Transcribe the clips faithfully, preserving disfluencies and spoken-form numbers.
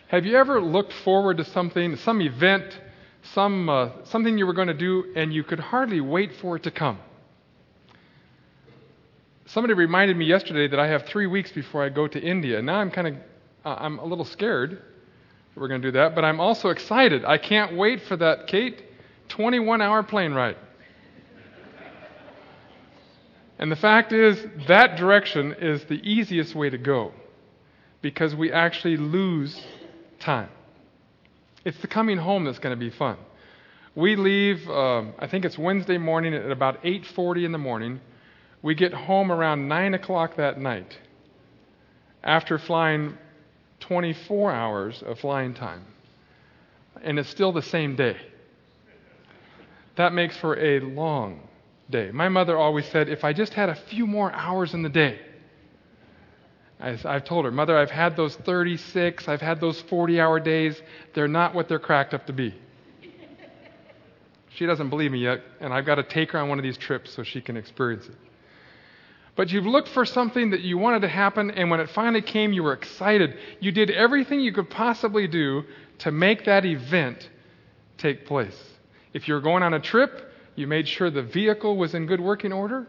Have you ever looked forward to something, some event, some uh, something you were going to do, and you could hardly wait for it to come? Somebody reminded me yesterday that I have three weeks before I go to India. Now I'm kind of, uh, I'm a little scared that we're going to do that, but I'm also excited. I can't wait for that, Kate, twenty-one hour plane ride. And the fact is, that direction is the easiest way to go because we actually lose time. It's the coming home that's going to be fun. We leave, um, I think it's Wednesday morning at about eight forty in the morning. We get home around nine o'clock that night after flying twenty-four hours of flying time. And it's still the same day. That makes for a long day. My mother always said, if I just had a few more hours in the day. I, I've told her, Mother, I've had those thirty-six, I've had those forty-hour days. They're not what they're cracked up to be. She doesn't believe me yet, and I've got to take her on one of these trips so she can experience it. But you've looked for something that you wanted to happen, and when it finally came, you were excited. You did everything you could possibly do to make that event take place. If you're going on a trip, you made sure the vehicle was in good working order.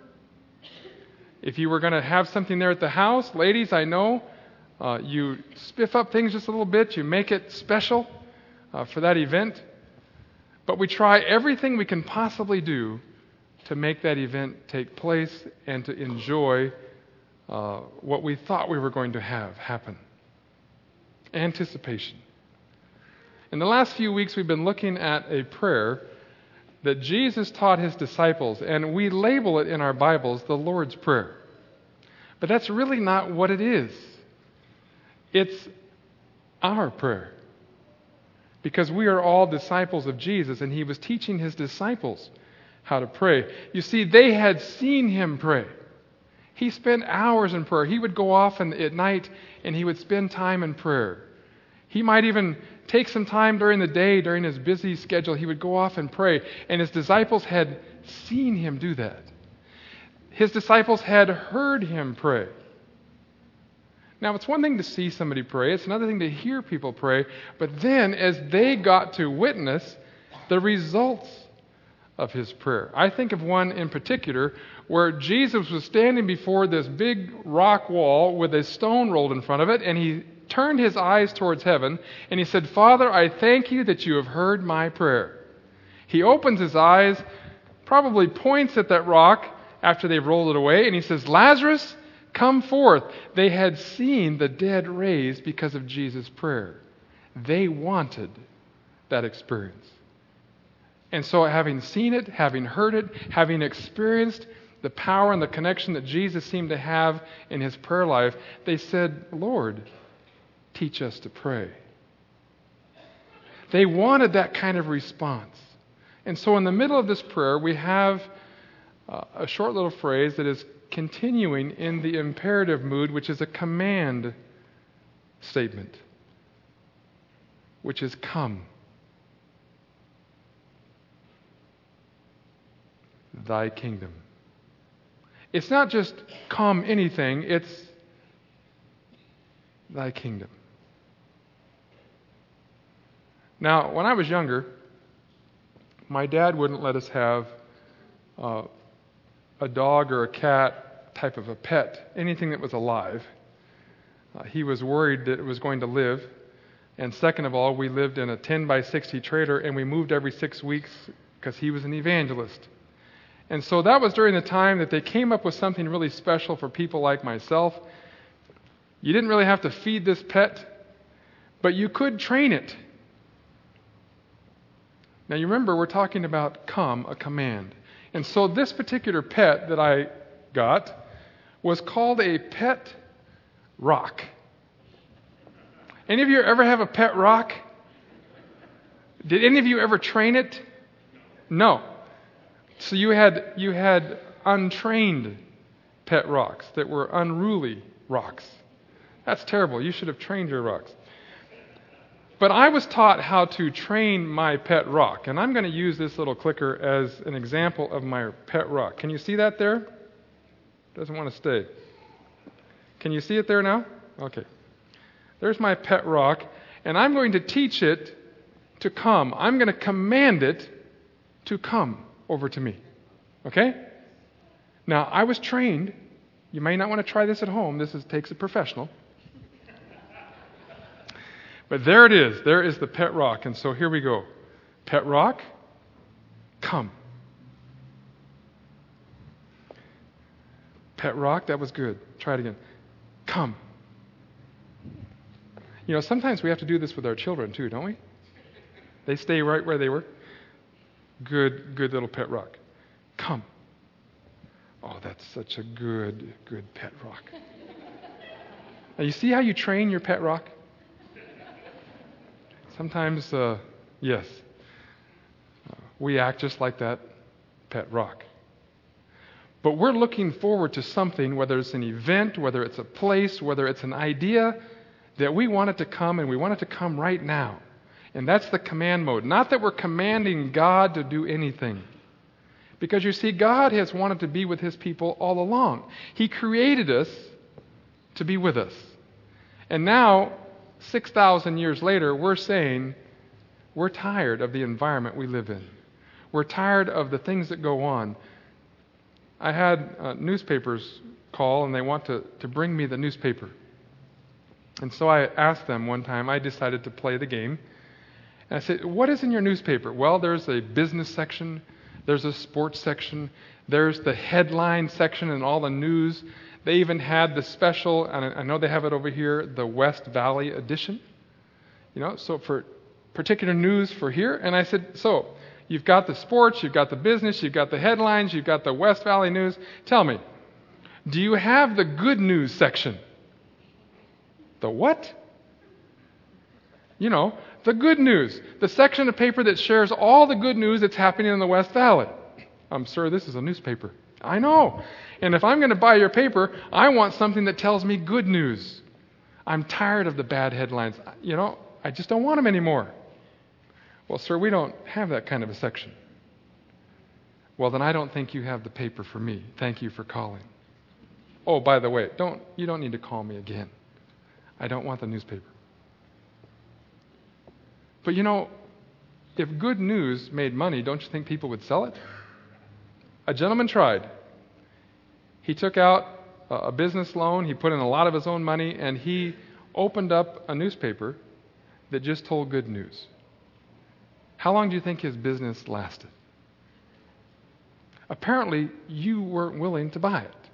If you were going to have something there at the house, ladies, I know, uh, you spiff up things just a little bit. You make it special uh, for that event. But we try everything we can possibly do to make that event take place and to enjoy uh, what we thought we were going to have happen. Anticipation. In the last few weeks, we've been looking at a prayer that Jesus taught his disciples, and we label it in our Bibles the Lord's Prayer. But that's really not what it is. It's our prayer. Because we are all disciples of Jesus, and he was teaching his disciples how to pray. You see, they had seen him pray. He spent hours in prayer. He would go off in, at night, and he would spend time in prayer. He might even take some time during the day, during his busy schedule, he would go off and pray. And his disciples had seen him do that. His disciples had heard him pray. Now, it's one thing to see somebody pray. It's another thing to hear people pray. But then, as they got to witness the results of his prayer. I think of one in particular where Jesus was standing before this big rock wall with a stone rolled in front of it, and he turned his eyes towards heaven, and he said, Father, I thank you that you have heard my prayer. He opens his eyes, probably points at that rock after they've rolled it away, and he says, Lazarus, come forth. They had seen the dead raised because of Jesus' prayer. They wanted that experience. And so having seen it, having heard it, having experienced the power and the connection that Jesus seemed to have in his prayer life, they said, Lord, teach us to pray. They wanted that kind of response. And so in the middle of this prayer, we have uh, a short little phrase that is continuing in the imperative mood, which is a command statement, which is come. Thy kingdom. It's not just come anything, it's thy kingdom. Now, when I was younger, my dad wouldn't let us have uh, a dog or a cat type of a pet, anything that was alive. Uh, he was worried that it was going to live. And second of all, we lived in a ten by sixty trailer, and we moved every six weeks because he was an evangelist. And so that was during the time that they came up with something really special for people like myself. You didn't really have to feed this pet, but you could train it. Now you remember, we're talking about come, a command. And so this particular pet that I got was called a pet rock. Any of you ever have a pet rock? Did any of you ever train it? No. So you had you had untrained pet rocks that were unruly rocks. That's terrible. You should have trained your rocks. But I was taught how to train my pet rock, and I'm going to use this little clicker as an example of my pet rock. Can you see that there? It doesn't want to stay. Can you see it there now? Okay. There's my pet rock, And I'm going to teach it to come. I'm going to command it to come over to me. Okay? Now, I was trained. You may not want to try this at home. This is, takes a professional. But there it is. There is the pet rock. And so here we go. Pet rock, come. Pet rock, that was good. Try it again. Come. You know, sometimes we have to do this with our children too, don't we? They stay right where they were. Good, good little pet rock. Come. Oh, that's such a good, good pet rock. Now, you see how you train your pet rock? Sometimes, uh, yes, uh, we act just like that pet rock. But we're looking forward to something, whether it's an event, whether it's a place, whether it's an idea, that we want it to come, and we want it to come right now. And that's the command mode. Not that we're commanding God to do anything. Because you see, God has wanted to be with His people all along. He created us to be with us. And now, six thousand years later, we're saying we're tired of the environment we live in. We're tired of the things that go on. I had uh, newspapers call, and they want to, to bring me the newspaper. And so I asked them one time, I decided to play the game. And I said, what is in your newspaper? Well, there's a business section, there's a sports section, there's the headline section and all the news. They even had the special, and I know they have it over here, the West Valley edition. You know, so for particular news for here. And I said, so, you've got the sports, you've got the business, you've got the headlines, you've got the West Valley news. Tell me, do you have the good news section? The what? You know, the good news. The section of paper that shares all the good news that's happening in the West Valley. I'm sure this is a newspaper. I know. And if I'm going to buy your paper, I want something that tells me good news. I'm tired of the bad headlines. You know, I just don't want them anymore. Well, sir, we don't have that kind of a section. Well, then I don't think you have the paper for me. Thank you for calling. Oh, by the way, don't you don't need to call me again. I don't want the newspaper. But you know, if good news made money, don't you think people would sell it? A gentleman tried. He took out a business loan, he put in a lot of his own money, and he opened up a newspaper that just told good news. How long do you think his business lasted? Apparently, you weren't willing to buy it.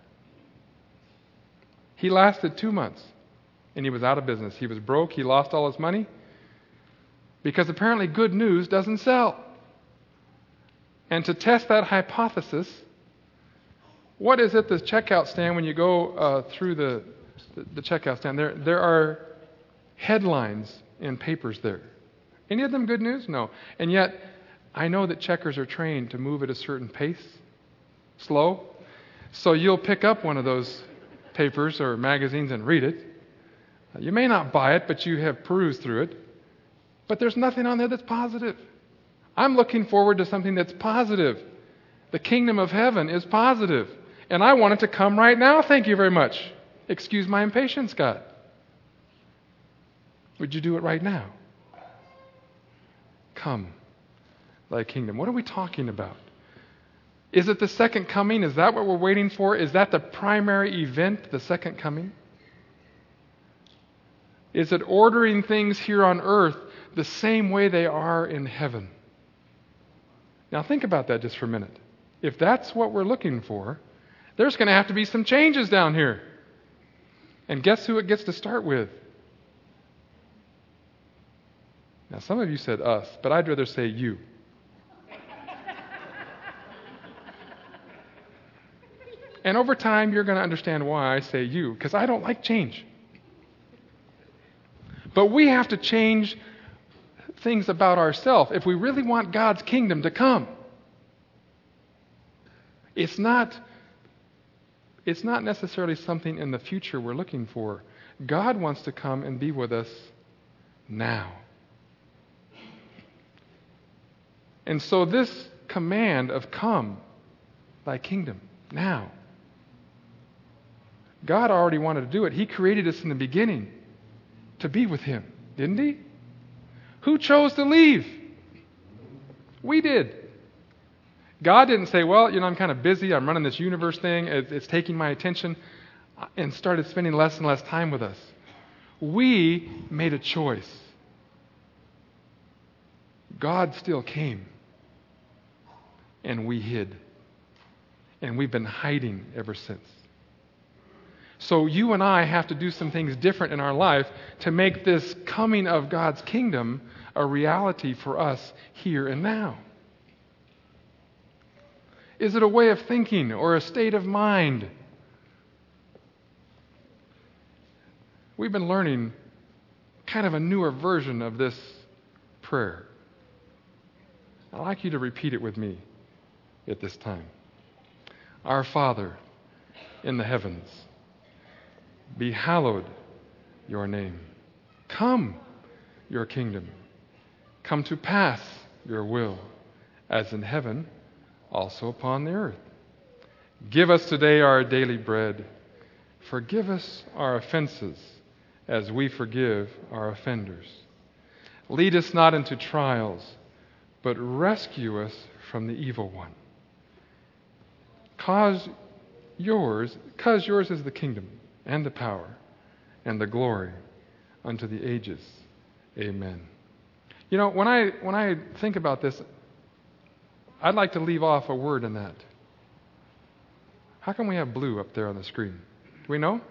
He lasted two months, and he was out of business. He was broke, he lost all his money, because apparently good news doesn't sell. And to test that hypothesis, what is at the checkout stand when you go uh, through the, the, the checkout stand? There, there are headlines in papers there. Any of them good news? No. And yet, I know that checkers are trained to move at a certain pace, slow. So you'll pick up one of those papers or magazines and read it. You may not buy it, but you have perused through it. But there's nothing on there that's positive. I'm looking forward to something that's positive. The kingdom of heaven is positive. And I want it to come right now, thank you very much. Excuse my impatience, God. Would you do it right now? Come, thy kingdom. What are we talking about? Is it the second coming? Is that what we're waiting for? Is that the primary event, the second coming? Is it ordering things here on earth the same way they are in heaven? Now think about that just for a minute. If that's what we're looking for, there's going to have to be some changes down here. And guess who it gets to start with? Now some of you said us, but I'd rather say you. And over time, you're going to understand why I say you, because I don't like change. But we have to change things about ourselves if we really want God's kingdom to come. It's not, it's not necessarily something in the future we're looking for. God wants to come and be with us now. And so this command of come, thy kingdom, now. God already wanted to do it. He created us in the beginning to be with Him, didn't He? Who chose to leave? We did. God didn't say, well, you know, I'm kind of busy. I'm running this universe thing. It's taking my attention, and started spending less and less time with us. We made a choice. God still came, and we hid. And we've been hiding ever since. So you and I have to do some things different in our life to make this coming of God's kingdom a reality for us here and now. Is it a way of thinking or a state of mind? We've been learning kind of a newer version of this prayer. I'd like you to repeat it with me at this time. Our Father in the heavens, be hallowed your name. Come your kingdom. Come to pass your will, as in heaven, also upon the earth. Give us today our daily bread. Forgive us our offenses, as we forgive our offenders. Lead us not into trials, but rescue us from the evil one. Cause yours, cause yours is the kingdom and the power and the glory unto the ages. Amen. You know, when I when I think about this, I'd like to leave off a word in that. How come we have blue up there on the screen? Do we know?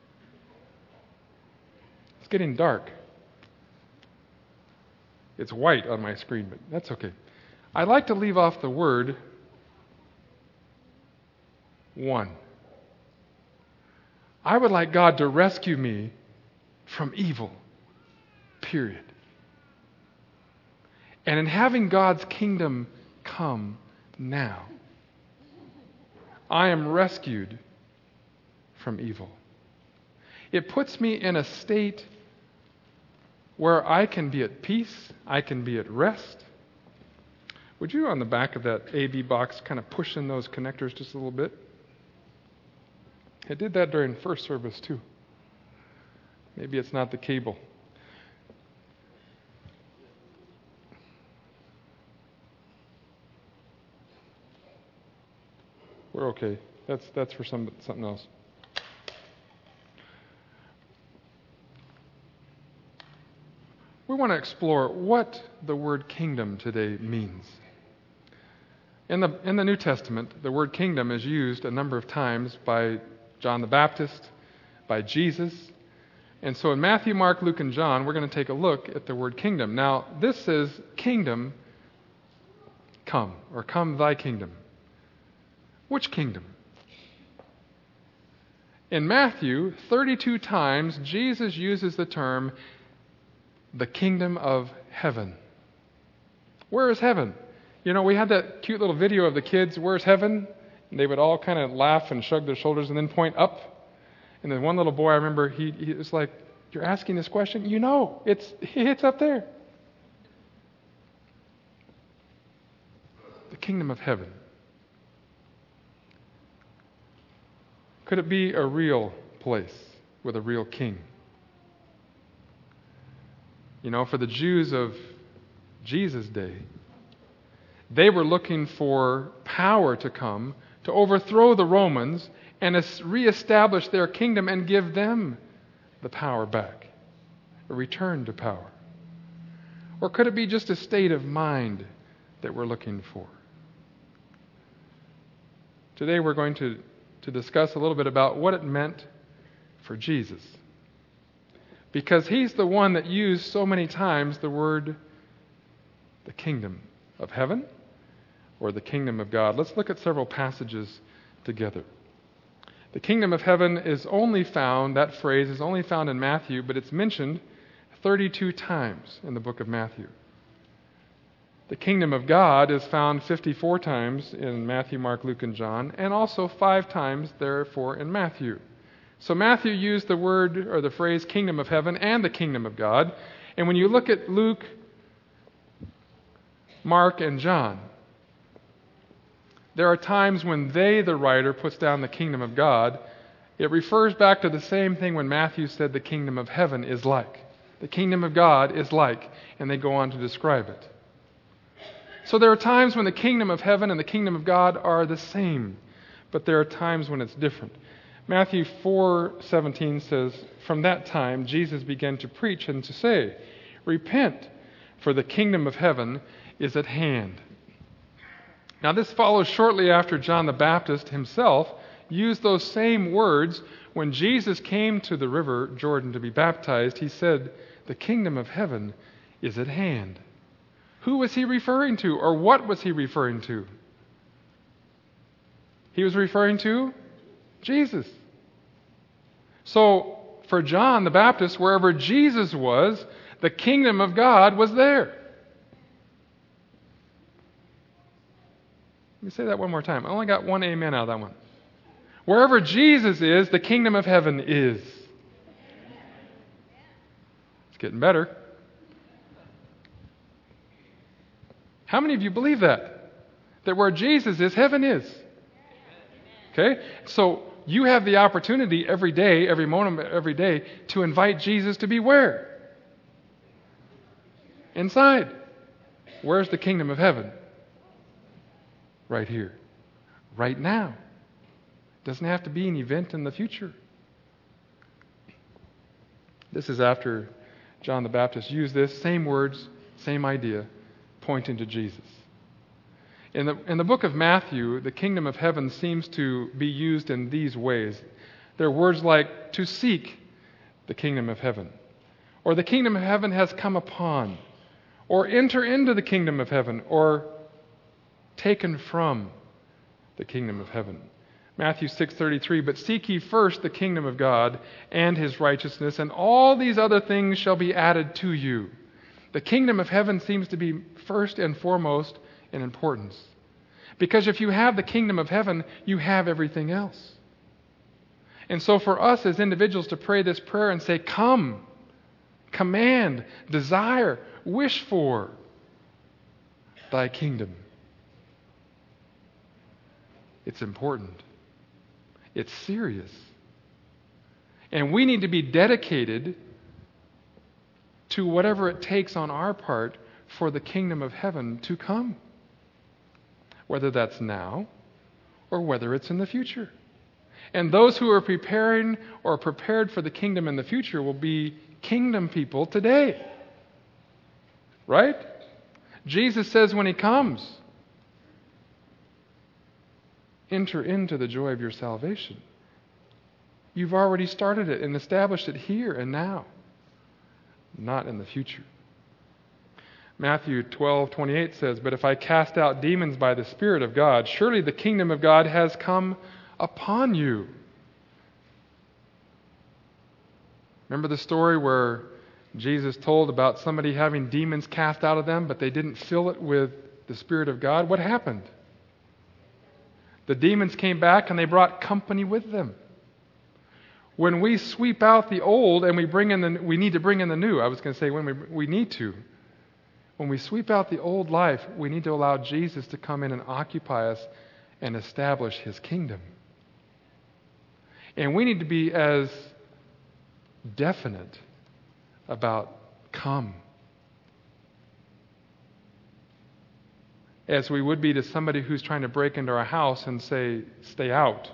It's getting dark. It's white on my screen, but that's okay. I'd like to leave off the word one. I would like God to rescue me from evil, period. And in having God's kingdom come now, I am rescued from evil. It puts me in a state where I can be at peace, I can be at rest. Would you, on the back of that A V box, kind of push in those connectors just a little bit? I did that during first service too. Maybe it's not the cable. We're okay. That's that's for some something else. We want to explore what the word kingdom today means. In the in the New Testament, the word kingdom is used a number of times by John the Baptist, by Jesus. And so in Matthew, Mark, Luke, and John, we're going to take a look at the word kingdom. Now, this says kingdom come, or come thy kingdom. Which kingdom? In Matthew, thirty-two times, Jesus uses the term the kingdom of heaven. Where is heaven? You know, we had that cute little video of the kids, where's heaven? And they would all kind of laugh and shrug their shoulders and then point up. And then one little boy, I remember, he, he was like, you're asking this question? You know, it's it's up there. The kingdom of heaven. Could it be a real place with a real king? You know, for the Jews of Jesus' day, they were looking for power to come to overthrow the Romans and reestablish their kingdom and give them the power back, a return to power. Or could it be just a state of mind that we're looking for? Today we're going to, to discuss a little bit about what it meant for Jesus. Because he's the one that used so many times the word the kingdom of heaven or the kingdom of God. Let's look at several passages together. The kingdom of heaven is only found, that phrase is only found in Matthew, but it's mentioned thirty-two times in the book of Matthew. The kingdom of God is found fifty-four times in Matthew, Mark, Luke, and John, and also five times, therefore, in Matthew. So Matthew used the word or the phrase kingdom of heaven and the kingdom of God. And when you look at Luke, Mark, and John, there are times when they, the writer, puts down the kingdom of God. It refers back to the same thing when Matthew said the kingdom of heaven is like. the kingdom of God is like, and they go on to describe it. So there are times when the kingdom of heaven and the kingdom of God are the same, but there are times when it's different. Matthew four seventeen says, "From that time Jesus began to preach and to say, 'Repent, for the kingdom of heaven is at hand.'" Now this follows shortly after John the Baptist himself used those same words when Jesus came to the river Jordan to be baptized. He said, "The kingdom of heaven is at hand." Who was he referring to, or what was he referring to? He was referring to Jesus. So, for John the Baptist, wherever Jesus was, the kingdom of God was there. Let me say that one more time. I only got one amen out of that one. Wherever Jesus is, the kingdom of heaven is. It's getting better. How many of you believe that? That where Jesus is, heaven is. Okay? So you have the opportunity every day, every moment, every day, to invite Jesus to be where? Inside. Where's the kingdom of heaven? Right here. Right now. Doesn't have to be an event in the future. This is after John the Baptist used this, same words, same idea, pointing to Jesus. In the, in the book of Matthew, the kingdom of heaven seems to be used in these ways. There are words like to seek the kingdom of heaven, or the kingdom of heaven has come upon, or enter into the kingdom of heaven, or taken from the kingdom of heaven. Matthew six thirty-three, "But seek ye first the kingdom of God and his righteousness, and all these other things shall be added to you." The kingdom of heaven seems to be first and foremost in importance. Because if you have the kingdom of heaven, you have everything else. And so for us as individuals to pray this prayer and say, "Come, command, desire, wish for thy kingdom." It's important. It's serious. And we need to be dedicated to whatever it takes on our part for the kingdom of heaven to come. Whether that's now or whether it's in the future. And those who are preparing or prepared for the kingdom in the future will be kingdom people today. Right? Jesus says when he comes, enter into the joy of your salvation. You've already started it and established it here and now, not in the future. Matthew twelve twenty-eight says, "But if I cast out demons by the Spirit of God, surely the kingdom of God has come upon you." Remember the story where Jesus told about somebody having demons cast out of them, but they didn't fill it with the Spirit of God? What happened? The demons came back and they brought company with them. When we sweep out the old and we bring in the, we need to bring in the new. I was going to say when we we need to. When we sweep out the old life, we need to allow Jesus to come in and occupy us and establish his kingdom. And we need to be as definite about come as we would be to somebody who's trying to break into our house and say, "Stay out."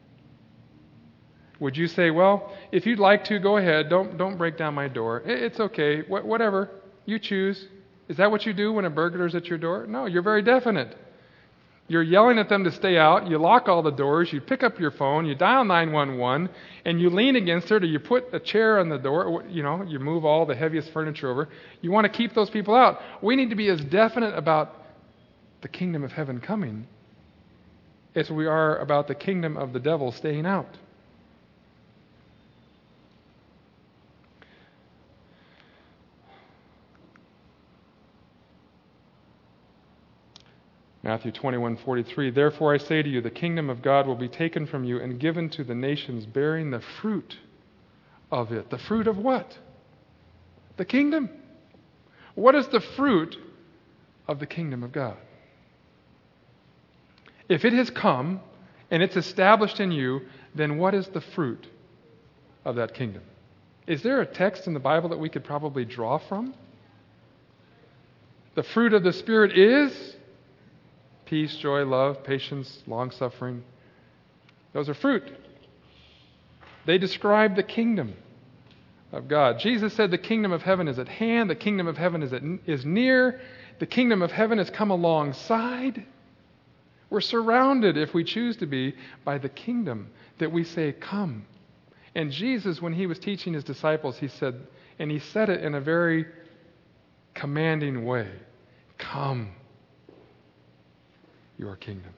Would you say, "Well, if you'd like to, go ahead. Don't don't break down my door. It's okay. Wh- whatever. You choose." Is that what you do when a burglar's at your door? No, you're very definite. You're yelling at them to stay out. You lock all the doors. You pick up your phone. You dial nine one one, and you lean against it, or you put a chair on the door. You know, you move all the heaviest furniture over. You want to keep those people out. We need to be as definite about the kingdom of heaven coming as we are about the kingdom of the devil staying out. Matthew twenty-one forty-three, "Therefore I say to you, the kingdom of God will be taken from you and given to the nations bearing the fruit of it." The fruit of what? The kingdom. What is the fruit of the kingdom of God? If it has come and it's established in you, then what is the fruit of that kingdom? Is there a text in the Bible that we could probably draw from? The fruit of the Spirit is peace, joy, love, patience, long-suffering. Those are fruit. They describe the kingdom of God. Jesus said the kingdom of heaven is at hand, the kingdom of heaven is, at, is near, the kingdom of heaven has come alongside. We're surrounded, if we choose to be, by the kingdom that we say, come. And Jesus, when he was teaching his disciples, he said, and he said it in a very commanding way, come, your kingdom.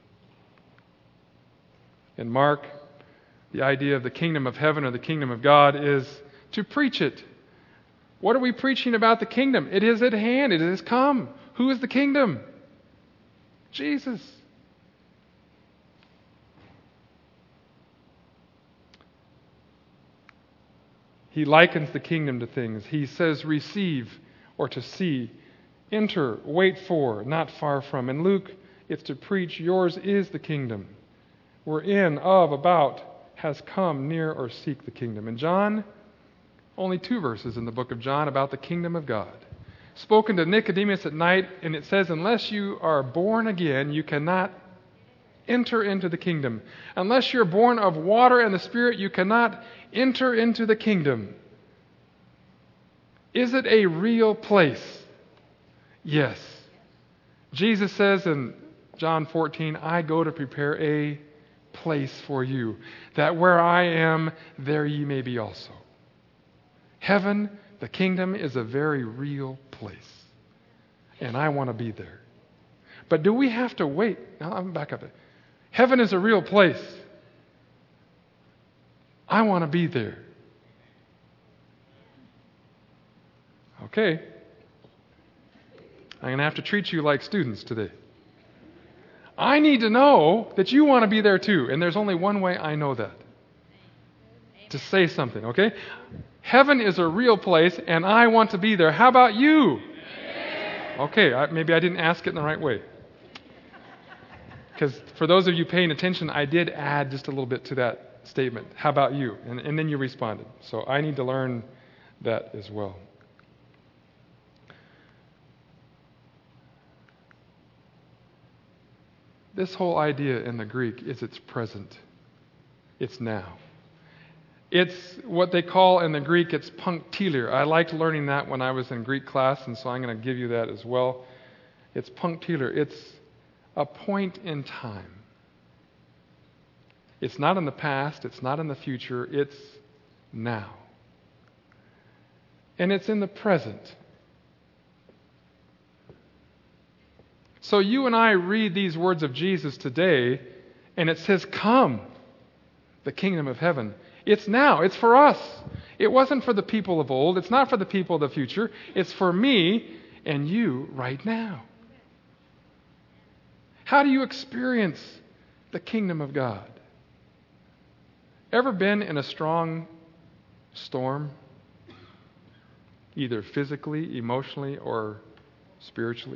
In Mark, the idea of the kingdom of heaven or the kingdom of God is to preach it. What are we preaching about the kingdom? It is at hand. It is come. Who is the kingdom? Jesus. He likens the kingdom to things. He says receive or to see, enter, wait for, not far from. In Luke, it's to preach, yours is the kingdom. We're in, of, about, has come, near, or seek the kingdom. In John, only two verses in the book of John about the kingdom of God. Spoken to Nicodemus at night, and it says, unless you are born again, you cannot enter into the kingdom. Unless you're born of water and the Spirit, you cannot enter into the kingdom. Is it a real place? Yes. Jesus says in John fourteen, I go to prepare a place for you, that where I am, there ye may be also. Heaven, the kingdom, is a very real place. And I want to be there. But do we have to wait? Now, I'm back up. Heaven is a real place. I want to be there. Okay. I'm going to have to treat you like students today. I need to know that you want to be there too. And there's only one way I know that. To say something, okay? Heaven is a real place and I want to be there. How about you? Okay, I, maybe I didn't ask it in the right way. Because for those of you paying attention, I did add just a little bit to that statement. How about you? And, and then you responded. So I need to learn that as well. This whole idea in the Greek is it's present. It's now. It's what they call in the Greek, it's punctiliar. I liked learning that when I was in Greek class, and so I'm going to give you that as well. It's punctiliar. It's a point in time. It's not in the past. It's not in the future. It's now. And it's in the present. So you and I read these words of Jesus today, and it says, come, the kingdom of heaven. It's now. It's for us. It wasn't for the people of old. It's not for the people of the future. It's for me and you right now. How do you experience the kingdom of God? Ever been in a strong storm? Either physically, emotionally, or spiritually?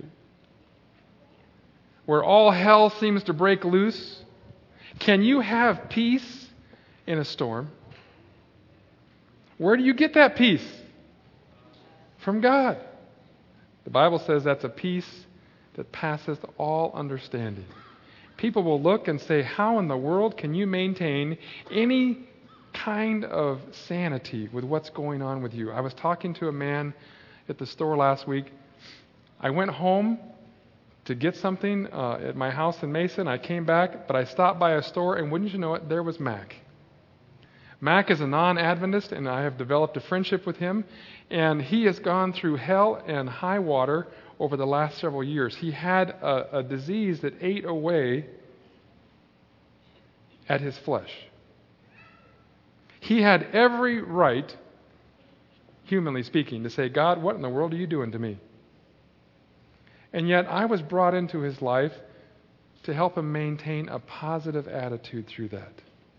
Where all hell seems to break loose? Can you have peace in a storm? Where do you get that peace? From God. The Bible says that's a peace that passeth all understanding. People will look and say, how in the world can you maintain any kind of sanity with what's going on with you? I was talking to a man at the store last week. I went home to get something uh, at my house in Mason. I came back, but I stopped by a store, and wouldn't you know it, there was Mac. Mac is a non-Adventist, and I have developed a friendship with him, and he has gone through hell and high water over the last several years. He had a, a disease that ate away at his flesh. He had every right, humanly speaking, to say, God, what in the world are you doing to me? And yet I was brought into his life to help him maintain a positive attitude through that.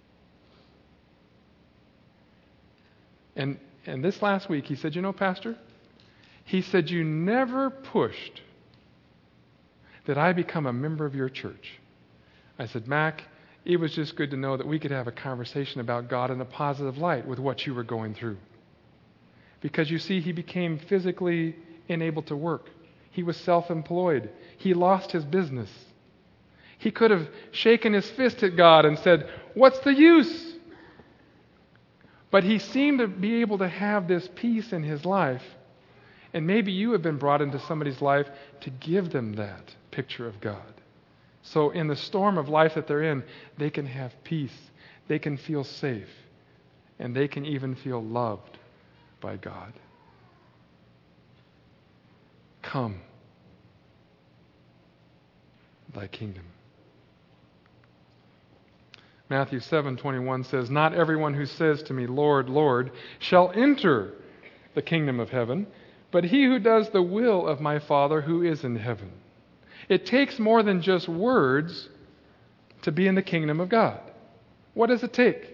And and this last week he said, you know, Pastor, he said, you never pushed that I become a member of your church. I said, Mac, it was just good to know that we could have a conversation about God in a positive light with what you were going through. Because you see, he became physically unable to work. He was self-employed. He lost his business. He could have shaken his fist at God and said, "What's the use?" But he seemed to be able to have this peace in his life. And maybe you have been brought into somebody's life to give them that picture of God. So in the storm of life that they're in, they can have peace. They can feel safe. And they can even feel loved by God. Come, thy kingdom. Matthew seven twenty-one says, "Not everyone who says to me, 'Lord, Lord,' shall enter the kingdom of heaven, but he who does the will of my Father who is in heaven." It takes more than just words to be in the kingdom of God. What does it take?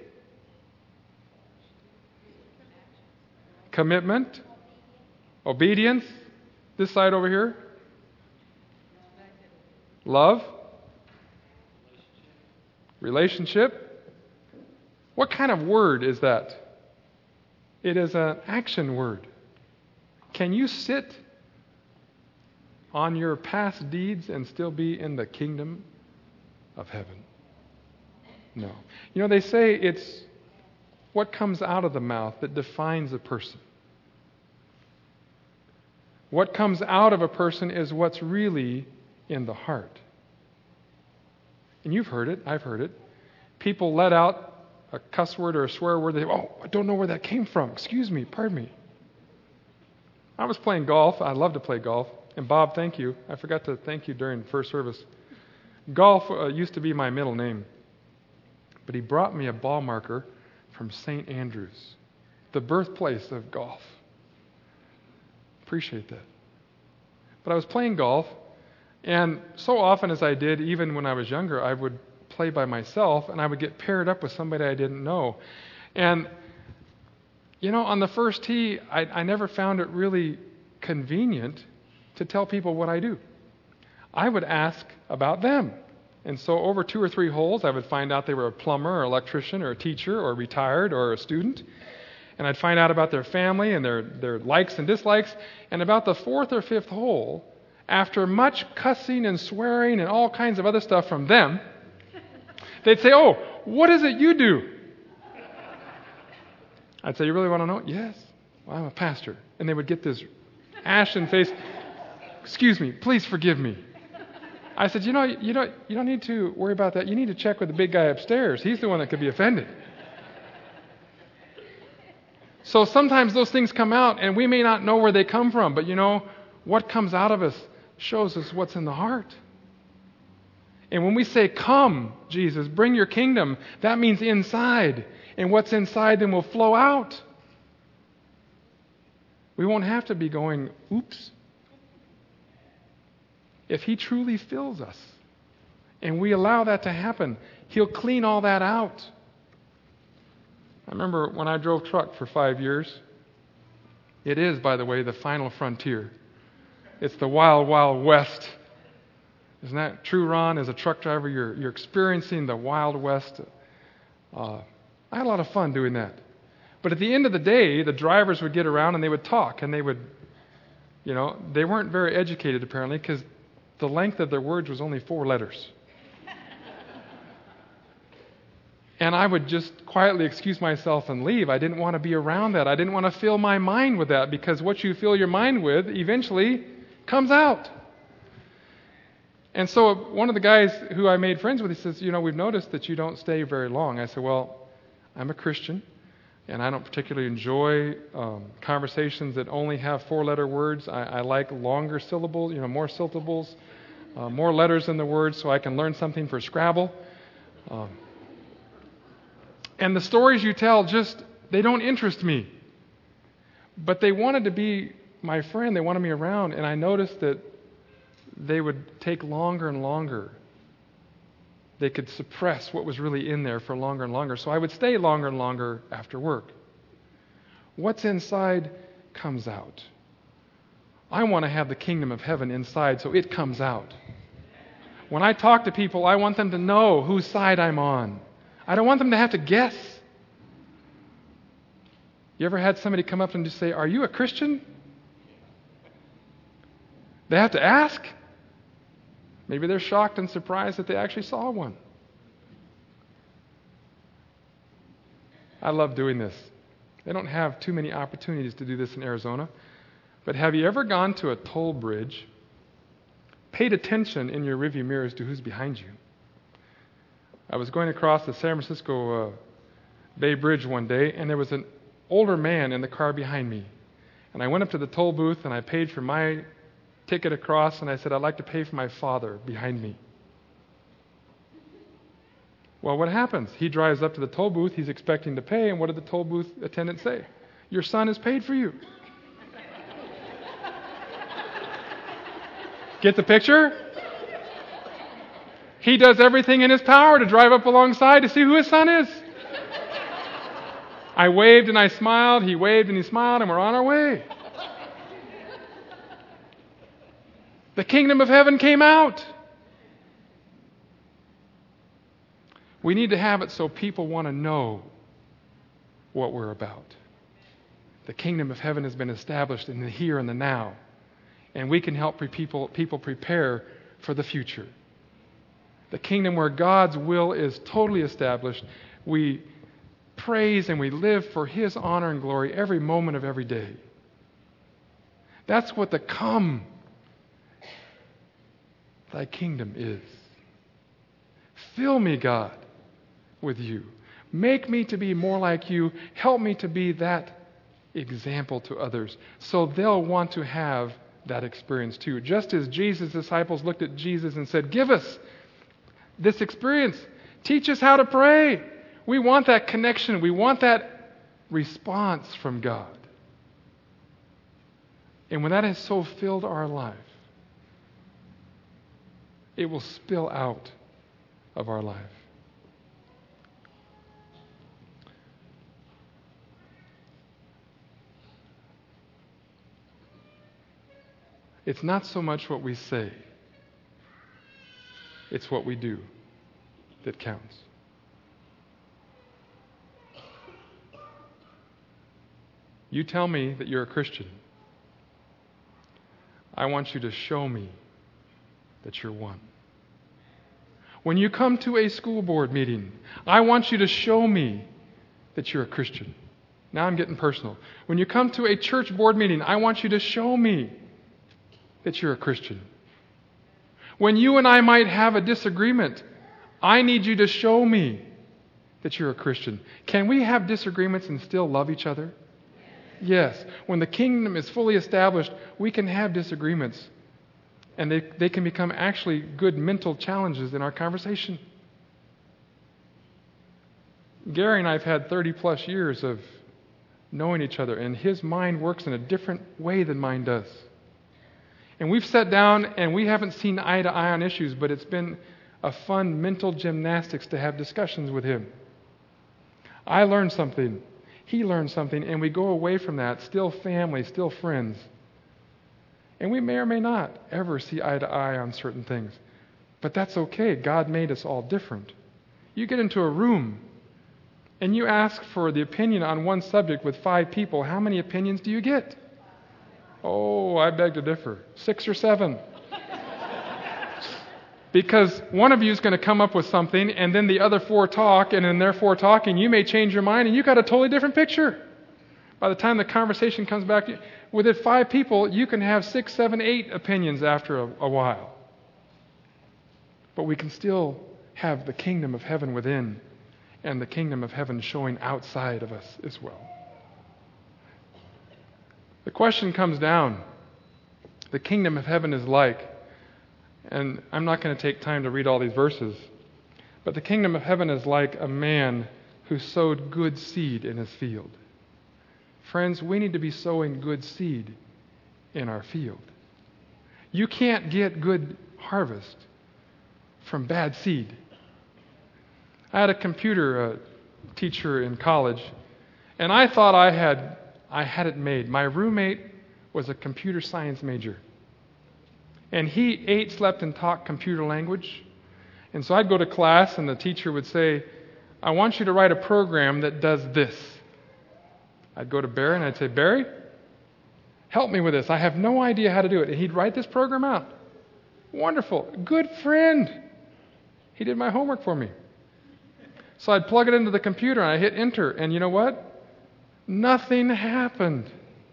Commitment, obedience, this side over here, love, relationship. What kind of word is that? It is an action word. Can you sit on your past deeds and still be in the kingdom of heaven? No. You know, they say it's what comes out of the mouth that defines a person. What comes out of a person is what's really in the heart. And you've heard it, I've heard it. People let out a cuss word or a swear word. They say, "Oh, I don't know where that came from. Excuse me, pardon me." I was playing golf. I love to play golf. And Bob, thank you. I forgot to thank you during first service. Golf uh, used to be my middle name. But he brought me a ball marker from Saint Andrews, the birthplace of golf. Appreciate that. But I was playing golf, and so often as I did, even when I was younger, I would play by myself, and I would get paired up with somebody I didn't know. And, you know, on the first tee, I, I never found it really convenient to tell people what I do. I would ask about them. And so over two or three holes, I would find out they were a plumber or electrician or a teacher or retired or a student. And I'd find out about their family and their, their likes and dislikes. And about the fourth or fifth hole, after much cussing and swearing and all kinds of other stuff from them, they'd say, "Oh, what is it you do?" I'd say, "You really want to know?" "Yes. Well, I'm a pastor." And they would get this ashen face. "Excuse me, please forgive me." I said, you know, you don't, you don't need to worry about that. You need to check with the big guy upstairs. He's the one that could be offended. So sometimes those things come out, and we may not know where they come from, but you know, what comes out of us shows us what's in the heart. And when we say, "Come, Jesus, bring your kingdom," that means inside. And what's inside then will flow out. We won't have to be going, "Oops." If he truly fills us and we allow that to happen, he'll clean all that out. I remember when I drove truck for five years. It is, by the way, the final frontier. It's the wild, wild west. Isn't that true, Ron? As a truck driver, you're, you're experiencing the wild west. Uh, I had a lot of fun doing that. But at the end of the day, the drivers would get around and they would talk, and they would, you know, they weren't very educated apparently, because the length of their words was only four letters. And I would just quietly excuse myself and leave. I didn't want to be around that. I didn't want to fill my mind with that, because what you fill your mind with eventually comes out. And so one of the guys who I made friends with, he says, "You know, we've noticed that you don't stay very long." I said, "Well, I'm a Christian, and I don't particularly enjoy um, conversations that only have four-letter words. I, I like longer syllables, you know, more syllables, uh, more letters in the words, so I can learn something for Scrabble. Um, and the stories you tell just, they don't interest me. But they wanted to be my friend. They wanted me around, and I noticed that they would take longer and longer. They could suppress what was really in there for longer and longer. So I would stay longer and longer after work. What's inside comes out. I want to have the kingdom of heaven inside, so it comes out. When I talk to people, I want them to know whose side I'm on. I don't want them to have to guess. You ever had somebody come up and just say, "Are you a Christian?" They have to ask. Maybe they're shocked and surprised that they actually saw one. I love doing this. They don't have too many opportunities to do this in Arizona. But have you ever gone to a toll bridge, paid attention in your rearview mirror as to who's behind you? I was going across the San Francisco uh, Bay Bridge one day, and there was an older man in the car behind me. And I went up to the toll booth, and I paid for my ticket across, and I said, "I'd like to pay for my father behind me." Well, what happens? He drives up to the toll booth, he's expecting to pay, and what did the toll booth attendant say? "Your son has paid for you." Get the picture? He does everything in his power to drive up alongside to see who his son is. I waved and I smiled, he waved and he smiled, and we're on our way. The kingdom of heaven came out. We need to have it so people want to know what we're about. The kingdom of heaven has been established in the here and the now, and we can help people, people prepare for the future. The kingdom where God's will is totally established. We praise and we live for His honor and glory every moment of every day. That's what the "come, thy kingdom" is. Fill me, God, with you. Make me to be more like you. Help me to be that example to others so they'll want to have that experience too. Just as Jesus' disciples looked at Jesus and said, "Give us this experience. Teach us how to pray." We want that connection. We want that response from God. And when that has so filled our life, it will spill out of our life. It's not so much what we say, it's what we do that counts. You tell me that you're a Christian. I want you to show me that you're one. When you come to a school board meeting, I want you to show me that you're a Christian. Now I'm getting personal. When you come to a church board meeting, I want you to show me that you're a Christian. When you and I might have a disagreement, I need you to show me that you're a Christian. Can we have disagreements and still love each other? Yes. When the kingdom is fully established, we can have disagreements, and they, they can become actually good mental challenges in our conversation. Gary and I have had thirty plus years of knowing each other, and his mind works in a different way than mine does. And we've sat down and we haven't seen eye to eye on issues, but it's been a fun mental gymnastics to have discussions with him. I learned something. He learned something, and we go away from that still family, still friends. And we may or may not ever see eye to eye on certain things. But that's okay. God made us all different. You get into a room and you ask for the opinion on one subject with five people. How many opinions do you get? Oh, I beg to differ. Six or seven. Because one of you is going to come up with something, and then the other four talk, and in their four talking, you may change your mind, and you've got a totally different picture. By the time the conversation comes back, with it five people, you can have six, seven, eight opinions after a, a while. But we can still have the kingdom of heaven within, and the kingdom of heaven showing outside of us as well. The question comes down. The kingdom of heaven is like, and I'm not going to take time to read all these verses, but the kingdom of heaven is like a man who sowed good seed in his field. Friends, we need to be sowing good seed in our field. You can't get good harvest from bad seed. I had a computer uh, teacher in college, and I thought I had I had it made. My roommate was a computer science major. And he ate, slept, and talked computer language. And so I'd go to class, and the teacher would say, I want you to write a program that does this. I'd go to Barry and I'd say, Barry, help me with this. I have no idea how to do it. And he'd write this program out. Wonderful. Good friend. He did my homework for me. So I'd plug it into the computer and I hit enter. And you know what? Nothing happened.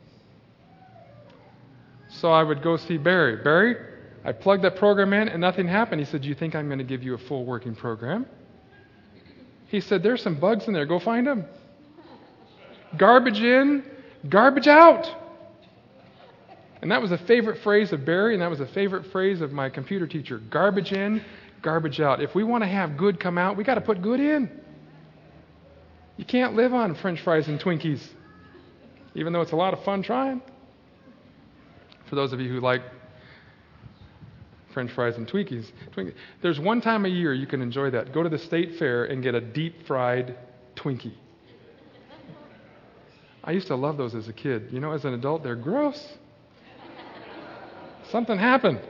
So I would go see Barry. Barry, I plugged that program in and nothing happened. He said, do you think I'm going to give you a full working program? He said, there's some bugs in there. Go find them. Garbage in, garbage out. And that was a favorite phrase of Barry, and that was a favorite phrase of my computer teacher. Garbage in, garbage out. If we want to have good come out, we got to put good in. You can't live on French fries and Twinkies, even though it's a lot of fun trying. For those of you who like French fries and Twinkies, Twinkies, there's one time a year you can enjoy that. Go to the state fair and get a deep fried Twinkie. I used to love those as a kid. You know, as an adult, they're gross. Something happened.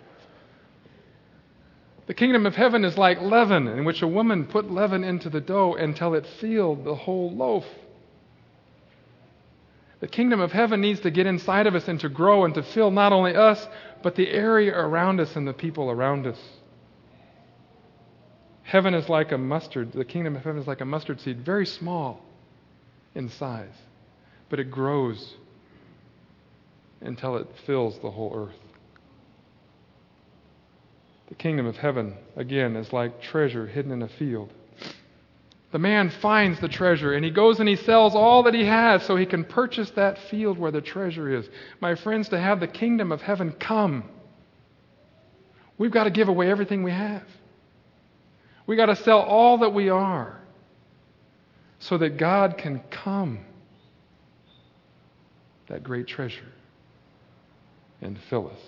The kingdom of heaven is like leaven, in which a woman put leaven into the dough until it filled the whole loaf. The kingdom of heaven needs to get inside of us and to grow and to fill not only us, but the area around us and the people around us. Heaven is like a mustard. The kingdom of heaven is like a mustard seed, very small in size, but it grows until it fills the whole earth. The kingdom of heaven, again, is like treasure hidden in a field. The man finds the treasure and he goes and he sells all that he has so he can purchase that field where the treasure is. My friends, to have the kingdom of heaven come, we've got to give away everything we have. We've got to sell all that we are so that God can come, that great treasure, and fill us.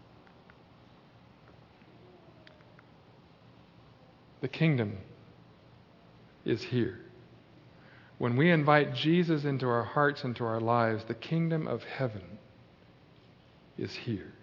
The kingdom is here. When we invite Jesus into our hearts, into our lives, the kingdom of heaven is here.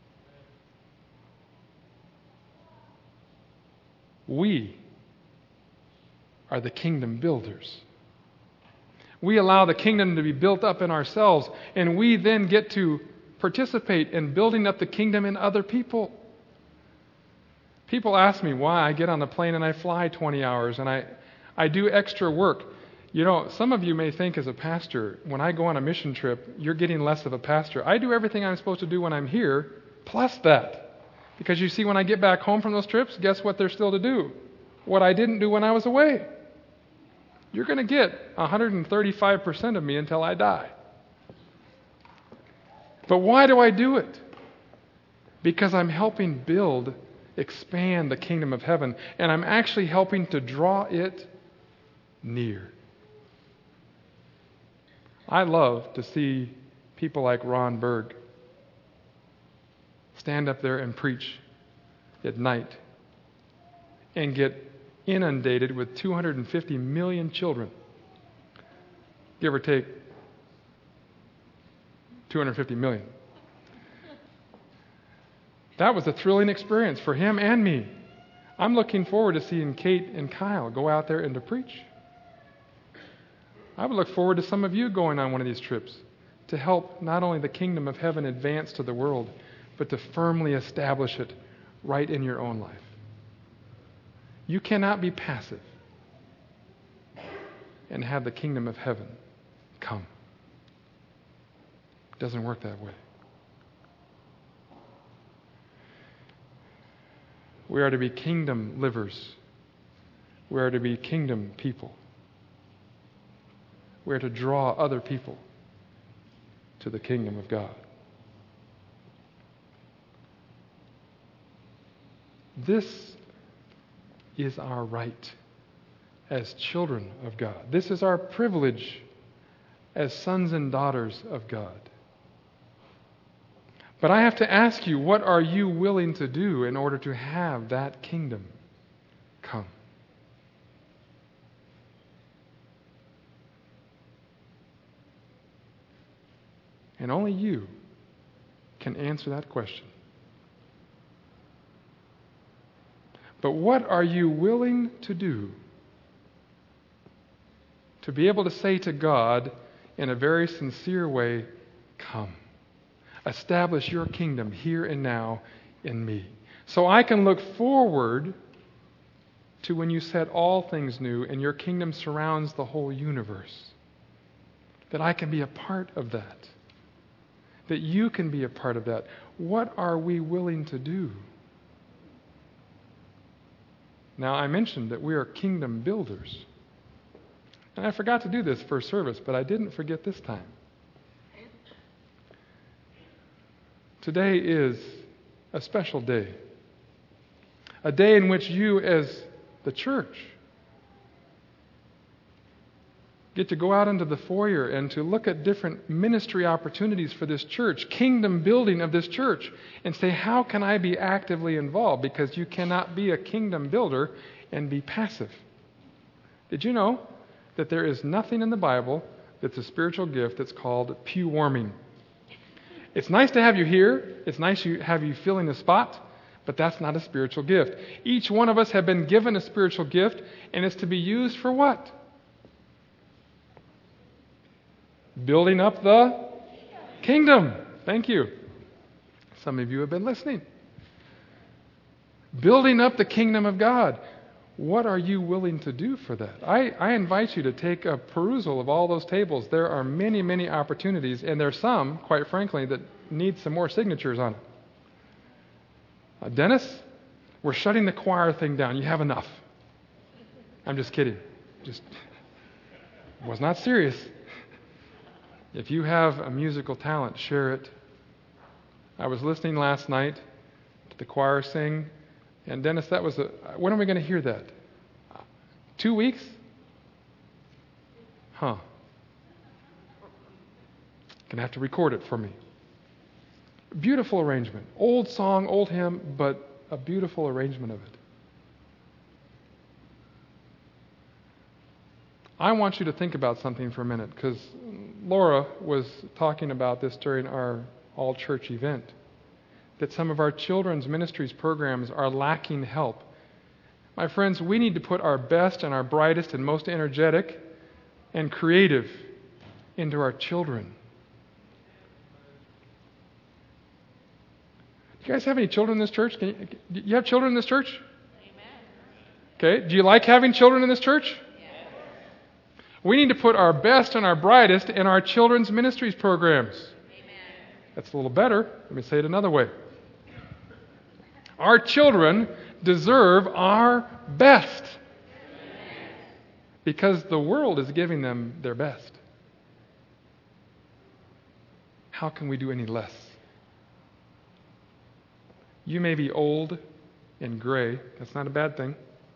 We are the kingdom builders. We allow the kingdom to be built up in ourselves, and we then get to participate in building up the kingdom in other people. People ask me why I get on a plane and I fly twenty hours and I, I do extra work. You know, some of you may think as a pastor, when I go on a mission trip, you're getting less of a pastor. I do everything I'm supposed to do when I'm here, plus that. Because you see, when I get back home from those trips, guess what there's still to do? What I didn't do when I was away. You're going to get one hundred thirty-five percent of me until I die. But why do I do it? Because I'm helping build expand the kingdom of heaven, and I'm actually helping to draw it near. I love to see people like Ron Berg stand up there and preach at night and get inundated with two hundred fifty million children, give or take two hundred fifty million. That was a thrilling experience for him and me. I'm looking forward to seeing Kate and Kyle go out there and to preach. I would look forward to some of you going on one of these trips to help not only the kingdom of heaven advance to the world, but to firmly establish it right in your own life. You cannot be passive and have the kingdom of heaven come. It doesn't work that way. We are to be kingdom livers. We are to be kingdom people. We are to draw other people to the kingdom of God. This is our right as children of God. This is our privilege as sons and daughters of God. But I have to ask you, what are you willing to do in order to have that kingdom come? And only you can answer that question. But what are you willing to do to be able to say to God, in a very sincere way, come. Establish your kingdom here and now in me. So I can look forward to when you set all things new and your kingdom surrounds the whole universe. That I can be a part of that. That you can be a part of that. What are we willing to do? Now, I mentioned that we are kingdom builders. And I forgot to do this first service, but I didn't forget this time. Today is a special day. A day in which you, as the church, get to go out into the foyer and to look at different ministry opportunities for this church, kingdom building of this church, and say, how can I be actively involved? Because you cannot be a kingdom builder and be passive. Did you know that there is nothing in the Bible that's a spiritual gift that's called pew warming? It's nice to have you here. It's nice to have you filling the spot, but that's not a spiritual gift. Each one of us have been given a spiritual gift, and it's to be used for what? Building up the kingdom. Thank you. Some of you have been listening. Building up the kingdom of God. What are you willing to do for that? I, I invite you to take a perusal of all those tables. There are many, many opportunities, and there are some, quite frankly, that need some more signatures on it. Uh, Dennis, we're shutting the choir thing down. You have enough. I'm just kidding. Just was not serious. If you have a musical talent, share it. I was listening last night to the choir sing, and Dennis, that was a, when are we going to hear that? Two weeks? Huh. Gonna have to record it for me. Beautiful arrangement. Old song, old hymn, but a beautiful arrangement of it. I want you to think about something for a minute, because Laura was talking about this during our all-church event, that some of our children's ministries programs are lacking help. My friends, we need to put our best and our brightest and most energetic and creative into our children. Do you guys have any children in this church? Can you, do you have children in this church? Amen. Okay. Do you like having children in this church? We need to put our best and our brightest in our children's ministries programs. Amen. That's a little better. Let me say it another way. Our children deserve our best. Amen. Because the world is giving them their best. How can we do any less? You may be old and gray. That's not a bad thing.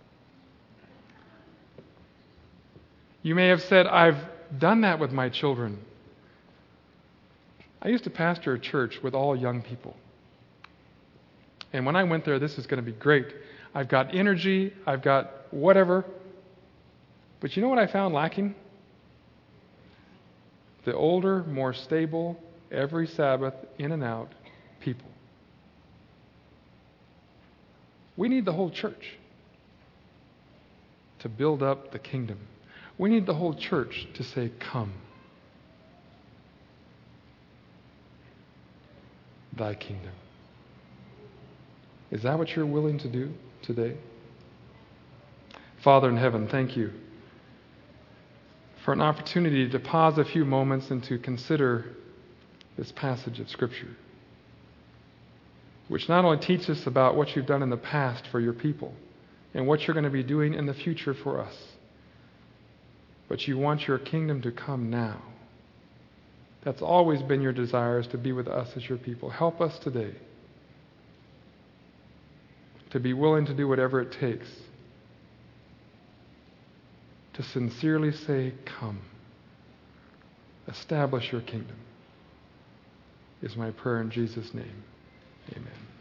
You may have said, I've done that with my children. I used to pastor a church with all young people. And when I went there, this is going to be great. I've got energy, I've got whatever. But you know what I found lacking? The older, more stable, every Sabbath, in and out people. We need the whole church to build up the kingdom. We need the whole church to say, come. Thy kingdom. Is that what you're willing to do today? Father in heaven, thank you for an opportunity to pause a few moments and to consider this passage of Scripture, which not only teaches us about what you've done in the past for your people and what you're going to be doing in the future for us, but you want your kingdom to come now. That's always been your desire, is to be with us as your people. Help us today to be willing to do whatever it takes to sincerely say, come. Establish your kingdom, is my prayer in Jesus' name. Amen.